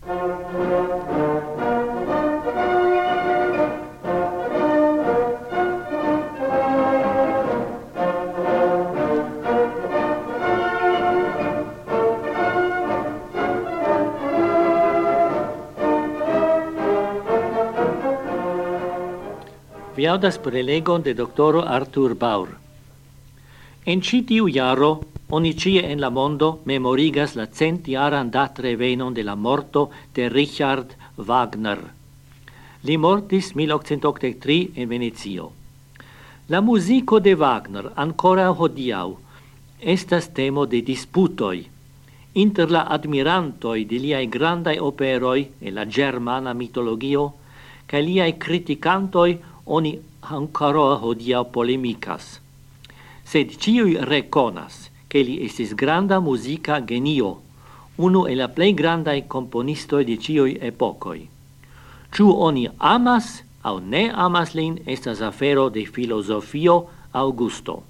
Vi audas prelegon de doctoro Arthur Baur. En citiu iaro, oni cie en la mondo memorigas la 100-jaran datrevenon de la morto de Richard Wagner. Li mortis 1883 en Venecio. La musico de Wagner ancora hodiau estas temo de disputoi inter la admirantoi de liai grandai operoi e la germana mitologio, ca liai criticantoi oni ancora hodiau polemicas. Sed ciui reconas che li estis granda musica genio, uno e la plei grandai componistoi de ciui epocoi. Ciu oni amas au ne amas lin estas afero de filosofio au gusto.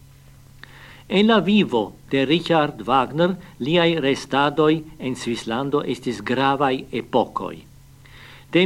En la vivo de Richard Wagner, liai restadoi en Svislando estis gravai epocoi. De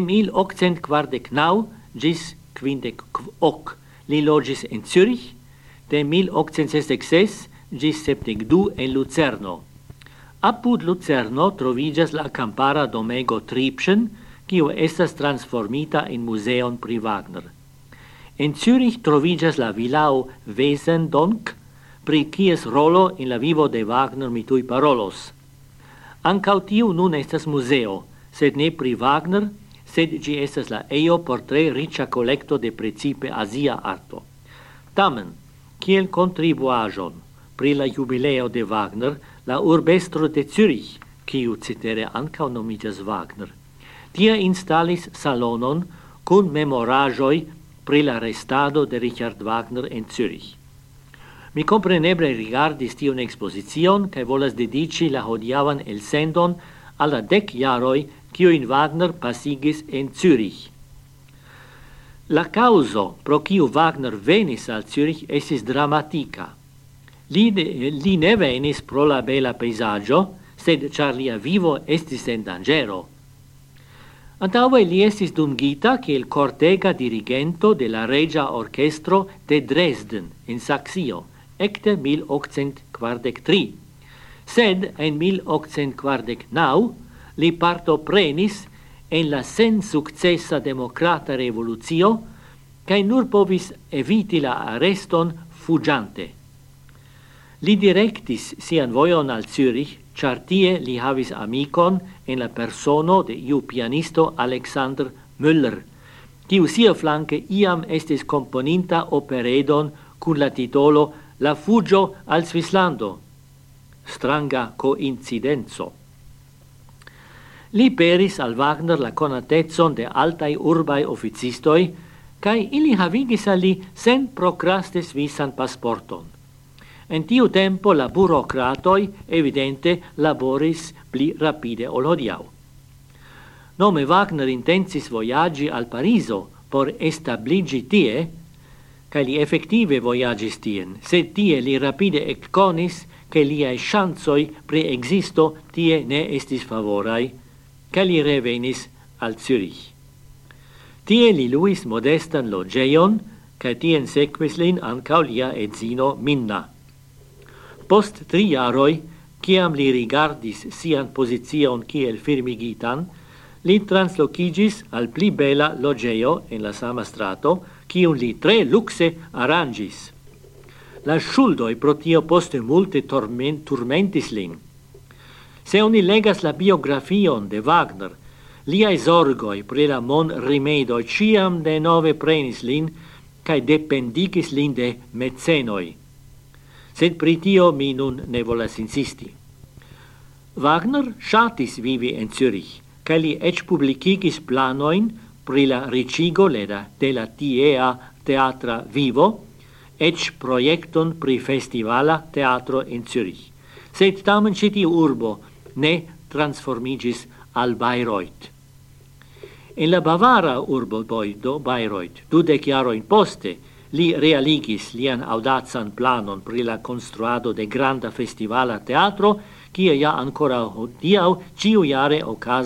1849 gis 58 li logis en Zürich, de 1866 gis 72 en Lucerno. Apud Lucerno trovigas la campara domego Triebschen, kiu estas transformita in museon pri Wagner. En Zürich trovigas la vilao Wesendonck, pri kies rolo in la vivo de Wagner mi tui parolos. Ancau tiu nun estas museo, sed ne pri Wagner, sed gi estas la eio por tre ricia collecto de precipe asia arto. Tamen, kiel contribuajon pri la jubileo de Wagner, la urbestro de Zürich, kiu cetere ancau nomigas Wagner, tia instalis salonon cun memorajoi pri la restado de Richard Wagner en Zürich. Mi compreneble rigardis tion exposition, cae volas dedici la hodiavan elsendon alla 10 jaroi kiuin Wagner pasigis en Zürich. La causo pro kiu Wagner venis al Zürich estis dramatica. Li ne venis pro la bela peisaggio, sed char lia vivo estis en dangero. Antaue li estis dungita kiel cortega dirigento de la Regia Orchestro de Dresden, in Saxio, ecte 1843. Sed en 1849 li partoprenis en la sen successa democrata revoluzio, cae nur povis eviti la arreston fugiante. Li directis sian voion al Zürich, char tie li havis amicon en la persono de iu pianisto Alexander Müller, kiu sia flanque iam estis componinta operedon cun la titolo La fugio al Svislando. Stranga coincidenzo. Li peris al Wagner la conatezon de altai urbai officistoi, cae ili havigis al li sen procraste svisan pasporton. En tiu tempo la burocratoi evidente laboris pli rapide ol hodiau. Nome Wagner intensis voyagi al Pariso por establigi tie, cae li effective voyagis tien, sed tie li rapide ecconis che liai chansoi pre-existo tie ne estis favorai, ca li revenis al Zürich. Tie li luis modestan logeion, ca tien sequis lin ancau lia edzino Minna. Post 3 jaroi, ciam li rigardis sian position kiel firmigitan, li translocigis al pli bela logeio en la sama strato, cium li tre luxe arrangis. La schuldoi pro tio poste multe turmentis lin. Se oni legas la biografion de Wagner, liai zorgoi pri la mon rimedoi ciam de nove prenis lin, cae dependigis lin de mecenoi. Sed pri tio mi nun ne volas insisti. Wagner shatis vivi en Zürich, cae li ec publicigis planoin pri la ricigo de la tiea teatra vivo, ec proiecton pri festivala teatro in Zürich. Sed tamen citi urbo ne transformigis al Bayreuth. En la bavara urbo Bayreuth, 20 jaroin poste, li realigis lian audazan planon pri la construado de granda festivala teatro, kie ja ancora hodiau ciu jare ocasas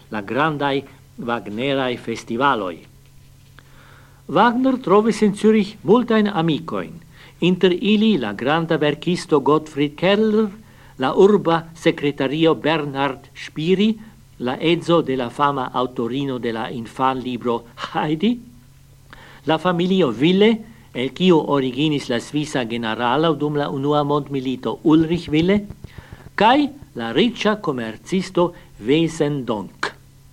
la grandai Wagnerai festivaloi. Wagner trovis in Zürich multain amicoin, inter ili la granda verkisto Gottfried Keller, la urba secretario Bernhard Spiri, la edzo de la fama autorino de la infan libro Heidi, la familio Wille, el quio originis la Svisa generala dum la unua mondmilito Ulrich Wille, kai la riccia commercisto Wesendonck.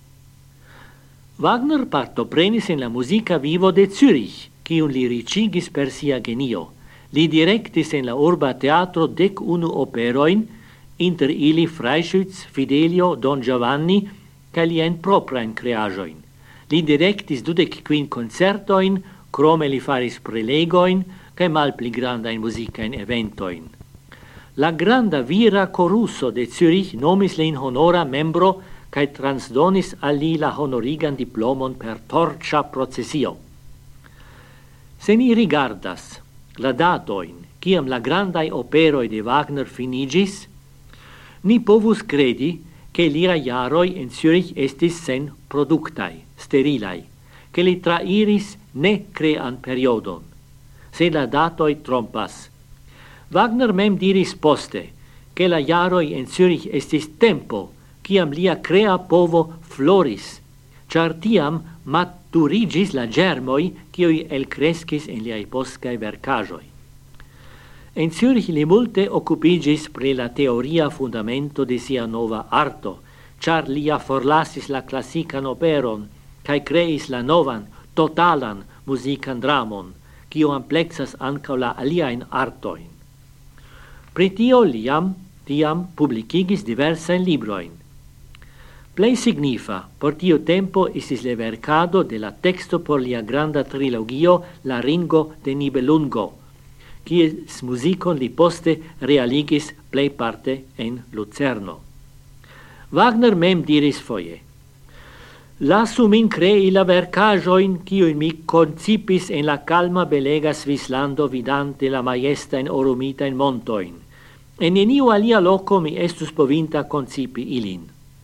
Wagner partoprenis in la musica vivo de Zürich, quiun li ricigis per sia genio. Li directis in la urba teatro 11 operoin, inter ili Freischütz, Fidelio, Don Giovanni, ca lien proprain creajoin. Li directis 25 concertoin, crome li faris prelegoin, ca mal pli grandain musicain eventoin. La granda vira chorusso de Zürich nomis le in honora membro cae transdonis al li la honorigan diplomon per torcia processio. Se ni rigardas la datoin, ciam la grandai operoi de Wagner finigis, ni povus credi che lia jaroi in Zürich estis sen productai, sterilai, che li trairis ne crean periodon. Se la datoi trompas. Wagner mem diris poste, che la jaroi in Zürich estis tempo, ciam lia crea povo floris, char tiam maturigis la germoi cioi elcrescis in liai poscae vercajoi. En Zürich li multe occupigis pri la teoria fundamento de sia nova arto, char lia forlasis la classican operon, cae creis la novan, totalan musican dramon, cio amplexas anca la aliaen artoin. Pri tio liam tiam publicigis diversain libroin. Plei signifa, por tio tempo istis le vercado de la texto por lia granda trilogio La Ringo de Nibelungo, quies musicon li poste realigis plei parte en Lucerno. Wagner mem diris foie, Lassu min crei la vercajoin quiui mi concipis en la calma belega Svislando vidante la maiesta in orumita in montoin, en neniu alia loco mi estus povinta concipi ilin.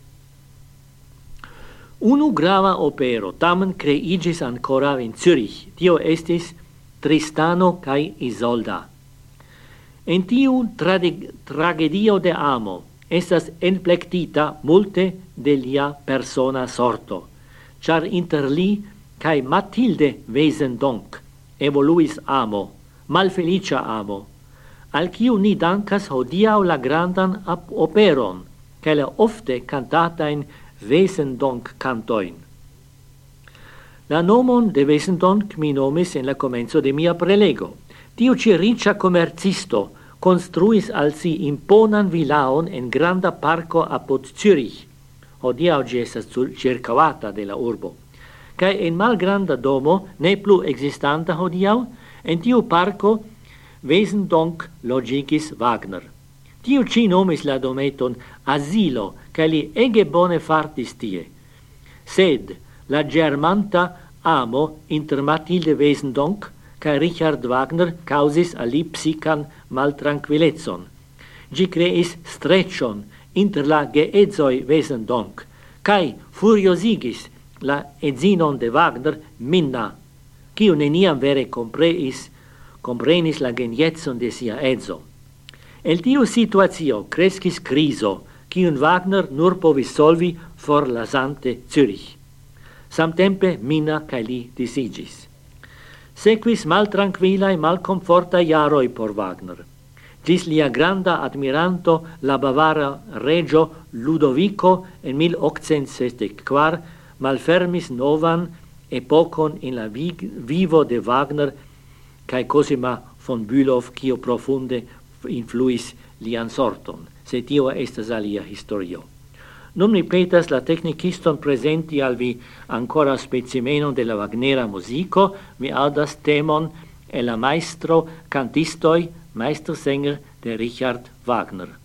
Unu grava opero tamen creigis ancora in Zürich, tio estis Tristano cae Isolda. En tiu tragedio de amo estas enplectita multe de lia persona sorto, char inter li cae Mathilde Wesendonck evoluis amo, malfelicia amo, al quiu ni dankas hodiau la grandan operon, cae la ofte cantatain Wesendonck cantoin. La nomon de Wesendonck mi nomis en la comenzo de mia prelego. Tiu ci riccia commercisto construis al si imponan vilaon en granda parco apud Zürich, hodiau gi estas circavata de la urbo, cae en malgranda domo, ne plu existanta hodiau, en tiu parco Wesendonck logigis Wagner. Tiu ci nomis la dometon asilo, cae li ege bone fartis tie. Sed la germanta amo inter Mathilde Wesendonck cae Richard Wagner causis a li psican maltranquillezon. Gi creis strecion inter la geedzoi Wesendonck, cae furiosigis la edzinon de Wagner Minna, quiu neniam vere comprenis la genietson de sia edzo. El tiu situatio crescis criso, quiun Wagner nur povis solvi forlasante Zürich. Samtempe Minna cae li disigis. Sequis maltranquilae, malcomfortae jaroi por Wagner. Gis lia granda admiranto la bavara regio Ludovico en 1864 malfermis novan epocon in la vivo de Wagner cae Cosima von Bülow, quio profunde influis lian sorton, se tio estas alia historio. Nun mi petas la techniciston presenti al vi ancora specimenon de la Wagnera musico, mi audas temon e la maestro cantistoi, Meistersänger de Richard Wagner.